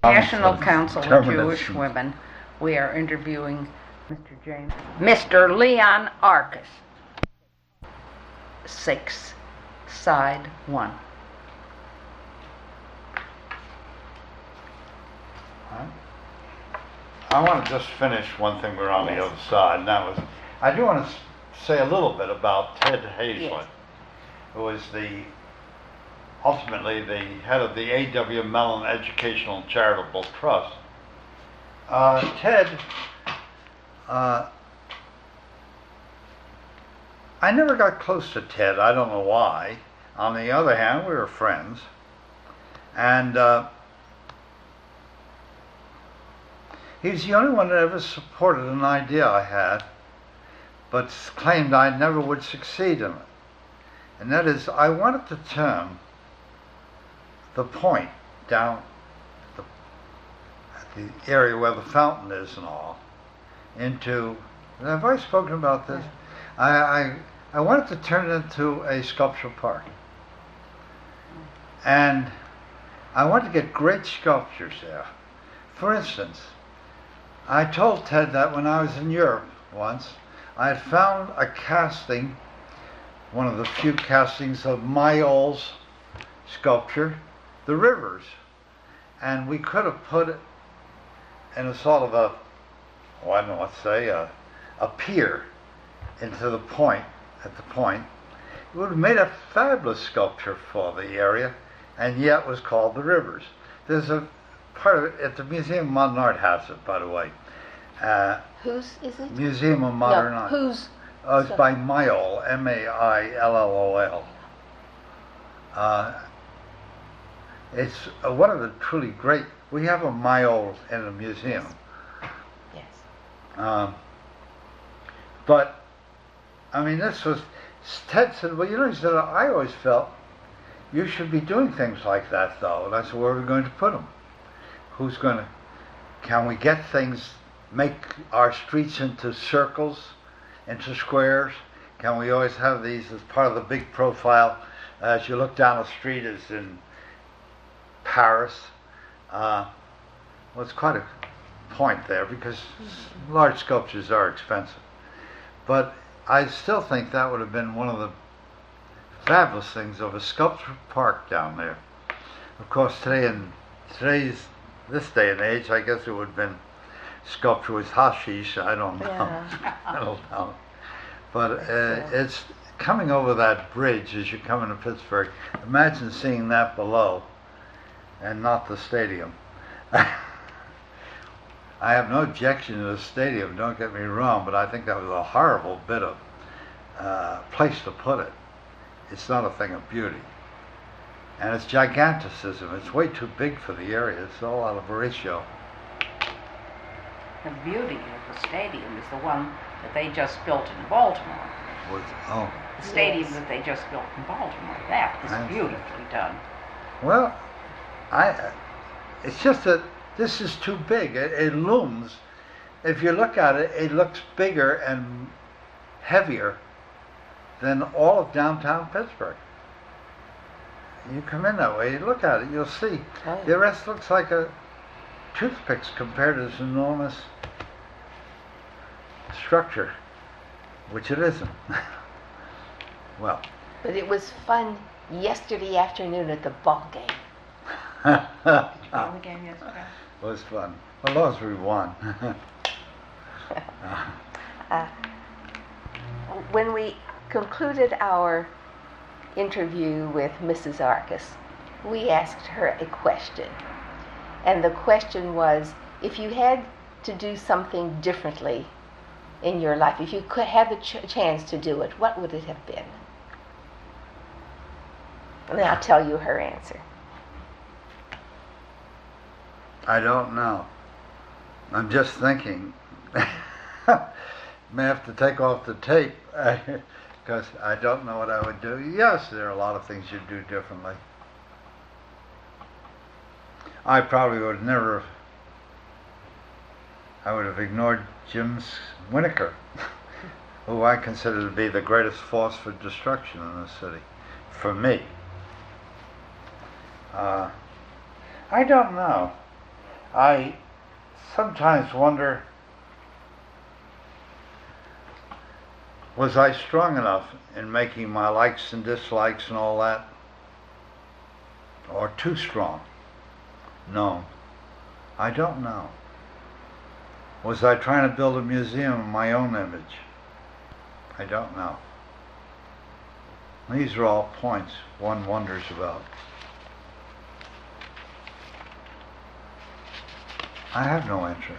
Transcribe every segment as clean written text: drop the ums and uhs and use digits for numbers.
National Council of Jewish Women. We are interviewing Mr. Leon Arcus. 6, side 1. I want to just finish one thing we're on the other side, and that was, I do want to say a little bit about Ted Hazlett, who was ultimately the head of the A.W. Mellon Educational and Charitable Trust. Ted, I never got close to Ted. I don't know why. On the other hand, we were friends. And he was the only one that ever supported an idea I had, but claimed I never would succeed in it. And that is, I wanted to turn the point down at the area where the fountain is and all into, have I spoken about this? I wanted to turn it into a sculptural park. And I wanted to get great sculptures there. For instance, I told Ted that when I was in Europe once, I had found a casting, one of the few castings of Mayol's sculpture, The Rivers. And we could have put it in a sort of a pier into the point, at the point. It would have made a fabulous sculpture for the area, and yet was called The Rivers. There's a part of it at the Museum of Modern Art has it, by the way. Whose is it? Museum of Modern Art. Whose? It's by Mayol, Maillol. It's one of the truly great. We have a Mayol in the museum. Yes. But I mean, Ted said, well, he said, I always felt you should be doing things like that, though. And I said, where are we going to put them? Can we get things, make our streets into circles, into squares? Can we always have these as part of the big profile? As you look down the street, as in Paris. Well, it's quite a point there, because large sculptures are expensive. But I still think that would have been one of the fabulous things of a sculptural park down there. Of course, this day and age, I guess it would have been sculpture with hashish. I don't know. Yeah. I don't know. But it's coming over that bridge as you come into Pittsburgh. Imagine seeing that below and not the stadium. I have no objection to the stadium, don't get me wrong, but I think that was a horrible bit of place to put it. It's not a thing of beauty. And it's giganticism. It's way too big for the area. It's all out of ratio. The beauty of the stadium is the one that they just built in Baltimore. The stadium that they just built in Baltimore. That is beautifully done. Well, it's just that this is too big. It looms. If you look at it, it looks bigger and heavier than all of downtown Pittsburgh. You come in that way, you look at it, you'll see. Oh. The rest looks like a toothpicks compared to this enormous structure, which it isn't. Well. But it was fun yesterday afternoon at the ball game. The game yesterday. It was fun. As long as we won. When we concluded our interview with Mrs. Arcus, we asked her a question. And the question was, if you had to do something differently in your life, if you could have the chance to do it, what would it have been? And I'll tell you her answer. I don't know. I'm just thinking. May have to take off the tape because I don't know what I would do. Yes, there are a lot of things you'd do differently. I probably would never. I would have ignored Jim Winokur, who I consider to be the greatest force for destruction in the city, for me. I don't know. I sometimes wonder, was I strong enough in making my likes and dislikes and all that? Or too strong? No, I don't know. Was I trying to build a museum of my own image? I don't know. These are all points one wonders about. I have no answer.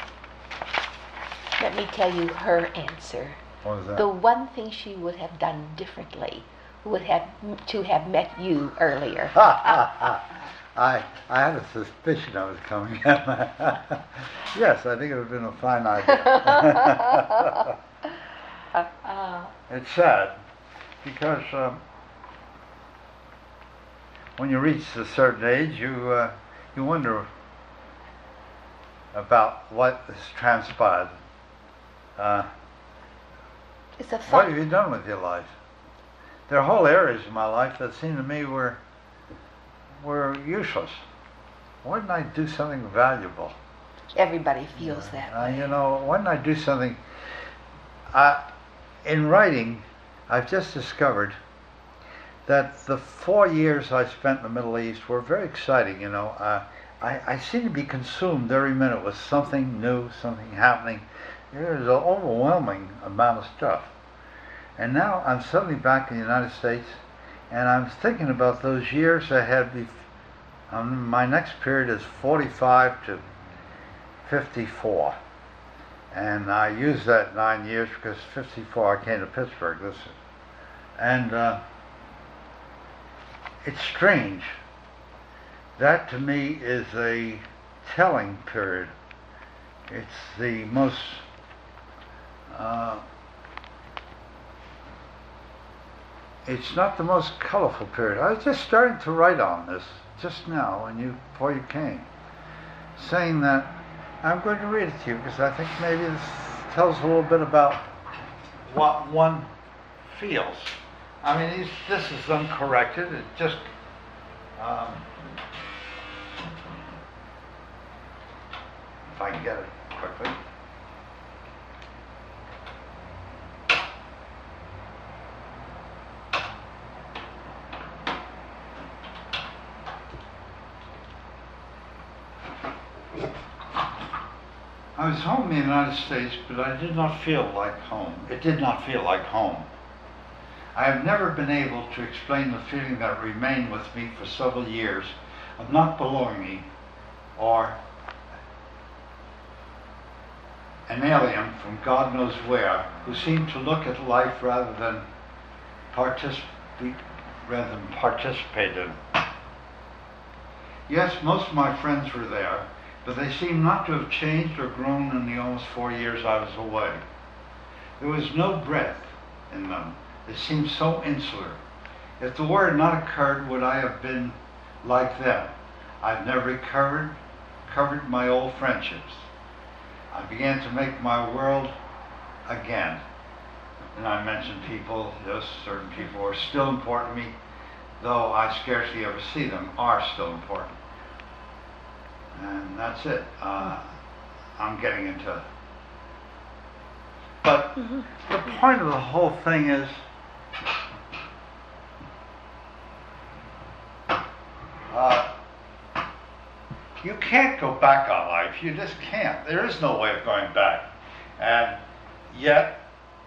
Let me tell you her answer. What was that? The one thing she would have done differently would have to have met you earlier. I had a suspicion I was coming. Yes, I think it would have been a fine idea. It's sad because when you reach a certain age, you wonder about what has transpired. It's a What thought. have you done with your life? There are whole areas of my life that seem to me were useless. Why didn't I do something valuable? Everybody feels that way. Why didn't I do something? In writing, I've just discovered that the 4 years I spent in the Middle East were very exciting. I seem to be consumed every minute with something new, something happening. There's an overwhelming amount of stuff. And now I'm suddenly back in the United States, and I'm thinking about those years ahead. My next period is 45 to 54. And I use that 9 years because 54 I came to Pittsburgh. And it's strange. That to me is a telling period. It's the most it's not the most colorful period. I was just starting to write on this just now before you came, saying that I'm going to read it to you because I think maybe this tells a little bit about what one feels. I mean, this is uncorrected. It just if I can get it quickly. I was home in the United States, but I did not feel like home. It did not feel like home. I have never been able to explain the feeling that remained with me for several years of not belonging or an alien from God knows where who seemed to look at life rather than participate in. Yes, most of my friends were there, but they seemed not to have changed or grown in the almost 4 years I was away. There was no breadth in them. They seemed so insular. If the war had not occurred, would I have been like them? I've never recovered my old friendships. I began to make my world again. And I mentioned people, yes, certain people are still important to me, though I scarcely ever see them, are still important. And that's it. I'm getting into. But the point of the whole thing is, you can't go back on life. You just can't. There is no way of going back. And yet,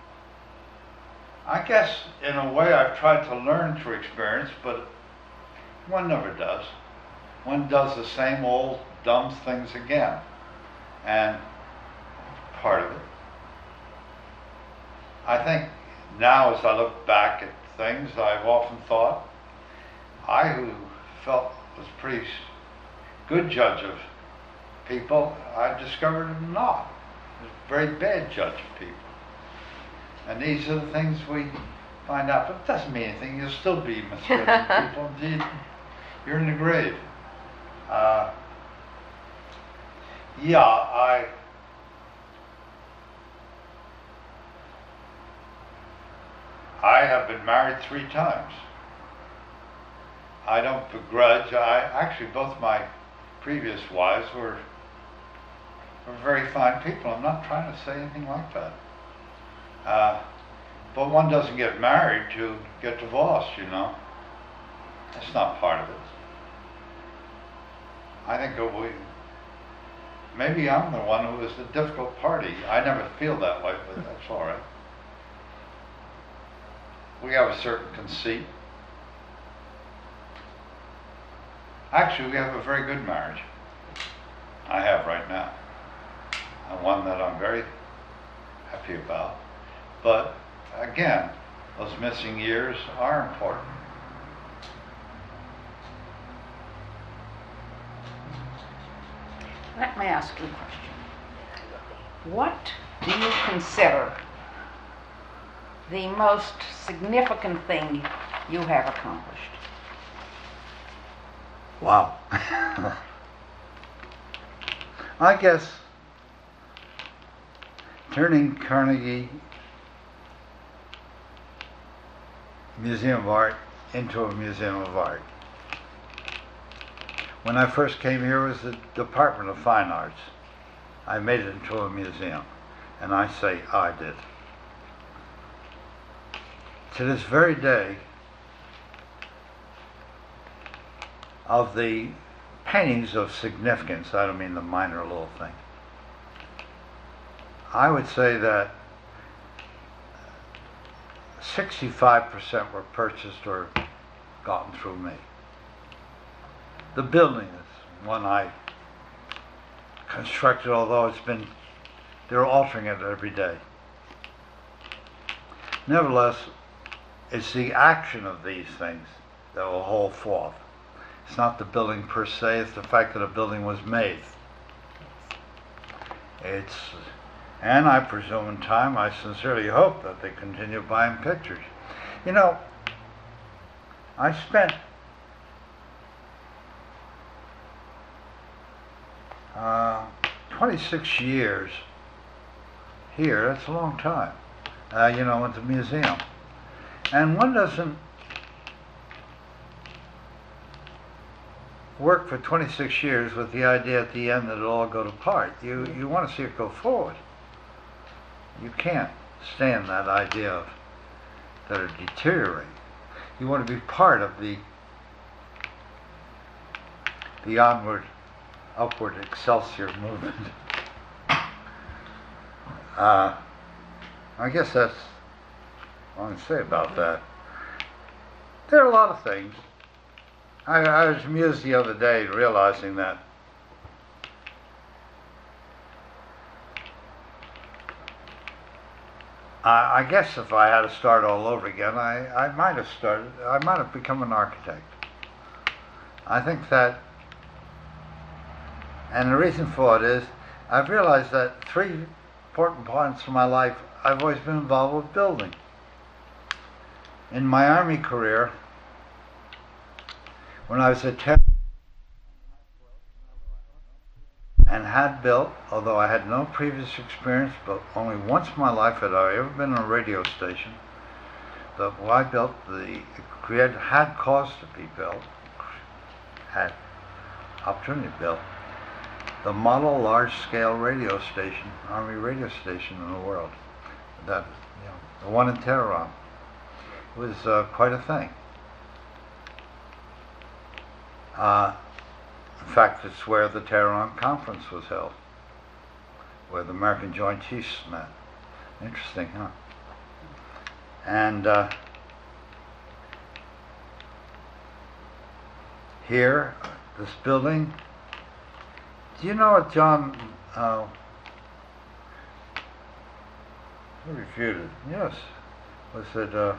I guess in a way I've tried to learn through experience, but one never does. One does the same old dumb things again. And part of it. I think now as I look back at things, I've often thought, I who felt was a pretty good judge of people, I've discovered I'm not. I'm a very bad judge of people. And these are the things we find out. But it doesn't mean anything. You'll still be misjudging people. Indeed, you're in the grave. I have been married 3 times. I don't begrudge. Actually, both my previous wives were are very fine people. I'm not trying to say anything like that. But one doesn't get married to get divorced, you know. That's not part of it. I think maybe I'm the one who is the difficult party. I never feel that way, but that's all right. We have a certain conceit. Actually, we have a very good marriage. I have right now. And one that I'm very happy about. But again, those missing years are important. Let me ask you a question. What do you consider the most significant thing you have accomplished? Wow. I guess turning Carnegie Museum of Art into a museum of art. When I first came here, it was the Department of Fine Arts. I made it into a museum, and I say I did. To this very day, of the paintings of significance, I don't mean the minor little thing, I would say that 65% were purchased or gotten through me. The building is one I constructed, although they're altering it every day. Nevertheless, it's the action of these things that will hold forth. It's not the building per se, it's the fact that a building was made. And I presume in time, I sincerely hope that they continue buying pictures. You know, I spent 26 years here. That's a long time, at the museum. And one doesn't work for 26 years with the idea at the end that it'll all go to part. You want to see it go forward. You can't stand that idea of that it deteriorate. You want to be part of the onward, upward Excelsior movement. I guess that's all I want to say about that. There are a lot of things. I was amused the other day realizing that I guess if I had to start all over again, I might have become an architect. I think that, and the reason for it is, I've realized that 3 important points of my life, I've always been involved with building. In my Army career, when I was at 10 and had built, although I had no previous experience, but only once in my life had I ever been on a radio station, I built had caused to be built, had opportunity to build, the model large-scale radio station, Army radio station in the world. The one in Tehran. It was quite a thing. In fact, it's where the Tehran Conference was held, where the American Joint Chiefs met. Interesting, huh? And here, this building, do you know what John who refuted? Yes. Was it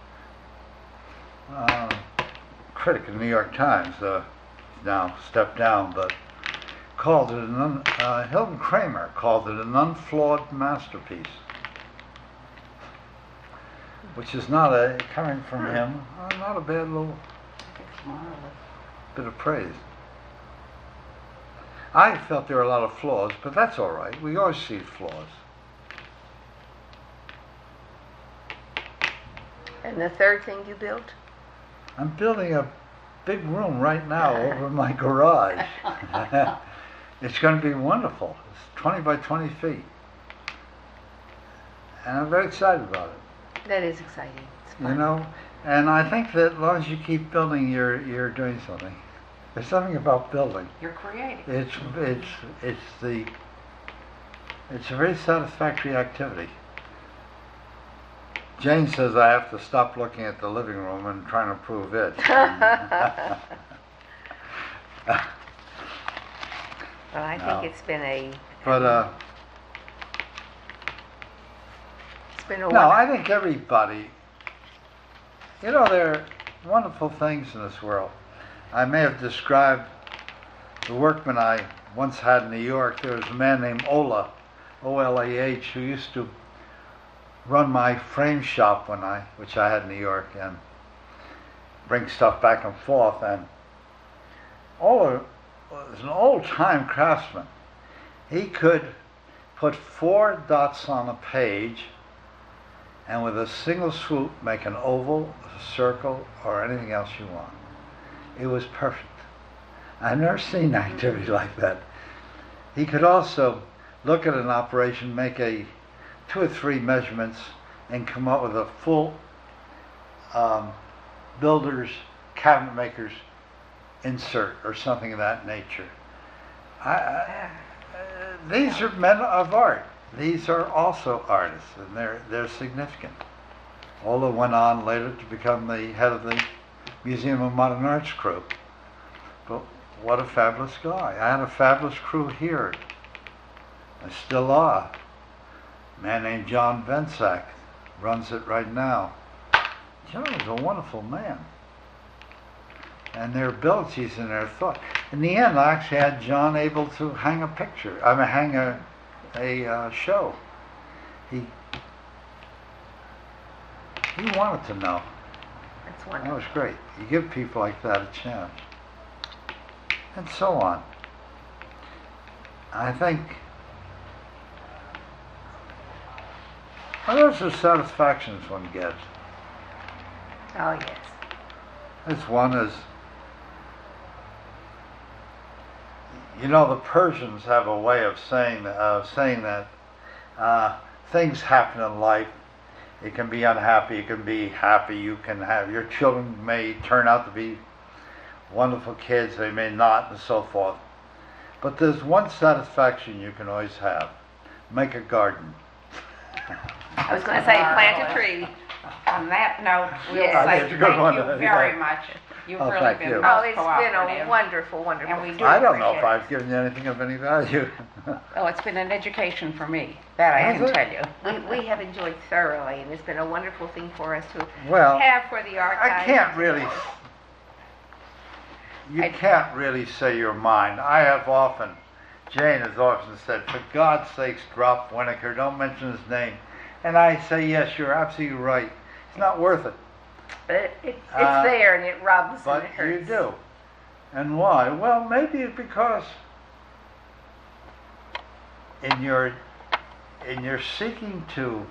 critic of the New York Times, now stepped down, but called it Hilton Kramer called it an unflawed masterpiece, which is coming from him, not a bad little bit of praise. I felt there were a lot of flaws, but that's all right. We always see flaws. And the third thing you built? I'm building a big room right now over my garage. It's going to be wonderful. It's 20 by 20 feet. And I'm very excited about it. That is exciting. It's fun. You know, and I think that as long as you keep building, you're doing something. There's something about building. You're creative. It's a very satisfactory activity. Jane says I have to stop looking at the living room and trying to improve it. Well, I think it's been a I think everybody, you know, there are wonderful things in this world. I may have described the workman I once had in New York. There was a man named Ola, O-L-A-H, who used to run my frame shop which I had in New York, and bring stuff back and forth. And Ola was an old-time craftsman. He could put 4 dots on a page and with a single swoop make an oval, a circle, or anything else you want. It was perfect. I've never seen activity like that. He could also look at an operation, make 2 or 3 measurements, and come up with a full builder's, cabinet maker's insert or something of that nature. These are men of art. These are also artists, and they're significant. Ola went on later to become the head of the Museum of Modern Art's crew. But what a fabulous guy. I had a fabulous crew here. I still are. A man named John Vensack runs it right now. John is a wonderful man. And their abilities and their thought. In the end, I actually had John able to hang a picture. Hang a show. He wanted to know. That's wonderful. That was great. You give people like that a chance. And so on. I think those are satisfactions one gets. Oh, yes. This one is, you know, the Persians have a way of saying that things happen in life. It can be unhappy, it can be happy. You can have, your children may turn out to be wonderful kids, they may not, and so forth. But there's one satisfaction you can always have: make a garden. I was going to say plant a tree. On that note, we'll Yes. say That's a thank good one. you very much. You've really thank been you. most Oh, it's been cooperative. a wonderful, wonderful. And we do I don't know if appreciate I've given you anything of any value. Oh, it's been an education for me. That I Has can it? tell you. We have enjoyed thoroughly, and it's been a wonderful thing for us to Well, have for the archives. I can't really. You can't really say your mind. Jane has often said, for God's sakes, drop Winokur, don't mention his name. And I say, yes, you're absolutely right. It's not worth it. But it's there, and it rubs But and it hurts. you do. And why? Well, maybe it's because in your seeking to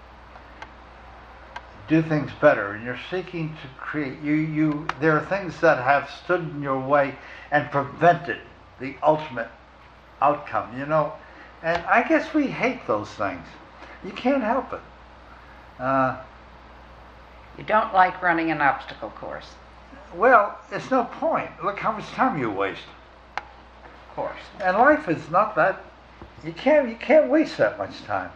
do things better, and you're seeking to create, there are things that have stood in your way and prevented the ultimate outcome, you know. And I guess we hate those things. You can't help it. You don't like running an obstacle course, Well, it's no point. Look how much time you waste. of course. And life is not that. You can't waste that much time.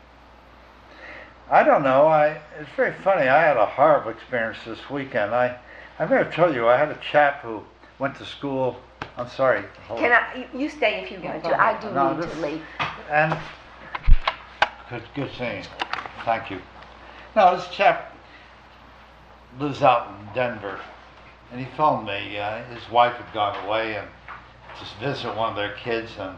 I don't know. It's very funny. I had a horrible experience this weekend. I may have told you I had a chap who went to school. I'm sorry. Can you stay if you want go to? I ahead. do No, need this- to leave. And good seeing you. Thank you. No, this chap lives out in Denver, and he phoned me. His wife had gone away and just visit one of their kids, and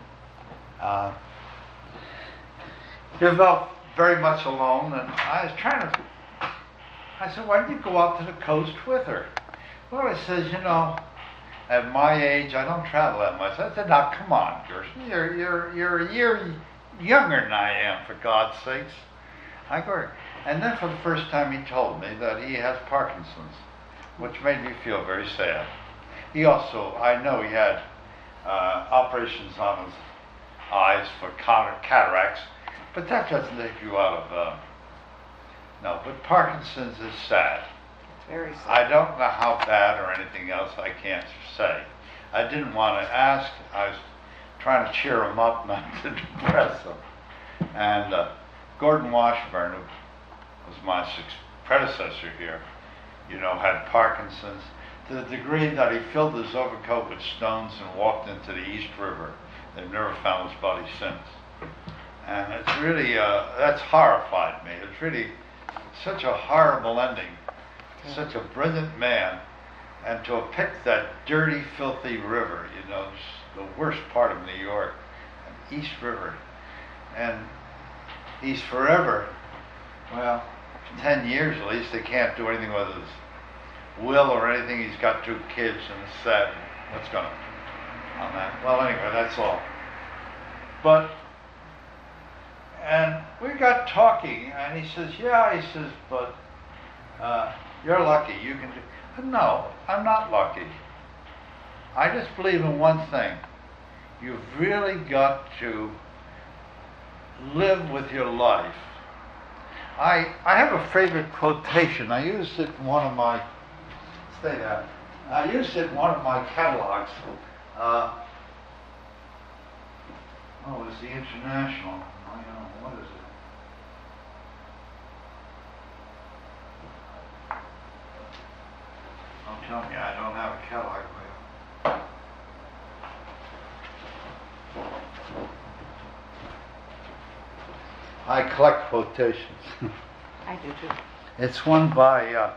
he felt very much alone. And I said, why don't you go out to the coast with her? Well, he says, you know, at my age, I don't travel that much. I said, now come on, Gerson, you're a year younger than I am, for God's sakes. I go, and then for the first time he told me that he has Parkinson's, which made me feel very sad. He also, I know he had operations on his eyes for cataracts, but that doesn't take you out of, no, but Parkinson's is sad. It's very sad. I don't know how bad or anything else, I can't say. I didn't want to ask, I was trying to cheer him up, not to depress him. And Gordon Washburn, who was my predecessor here, had Parkinson's to the degree that he filled his overcoat with stones and walked into the East River. They've never found his body since. And it's really, that's horrified me. It's really such a horrible ending. Such a brilliant man. And to have picked that dirty, filthy river, the worst part of New York, and East River. And he's forever, 10 years at least, they can't do anything with his will or anything. He's got 2 kids, and it's sad. What's going on that? Well, anyway, that's all. And we got talking, and he says, but you're lucky. You can do. No, I'm not lucky. I just believe in one thing. You've really got to live with your life. I have a favorite quotation. I used it in one of my catalogs. It's the International. What is it? Don't tell me I don't have a catalog with you. I collect quotations. I do too. It's one by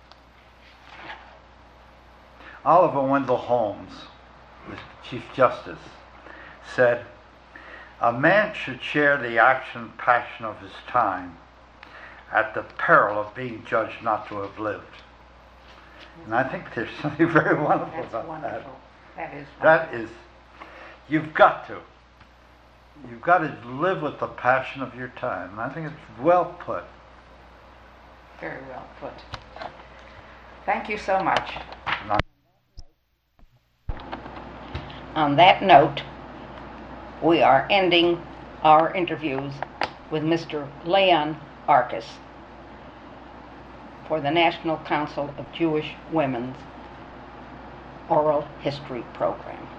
Oliver Wendell Holmes, the Chief Justice, said, "A man should share the action and passion of his time at the peril of being judged not to have lived." And I think there's something very wonderful That's about wonderful. that. That is wonderful. That is, you've got to live with the passion of your time. And I think it's well put. Very well put. Thank you so much. On that note, we are ending our interviews with Mr. Leon Arkus for the National Council of Jewish Women's Oral History Program.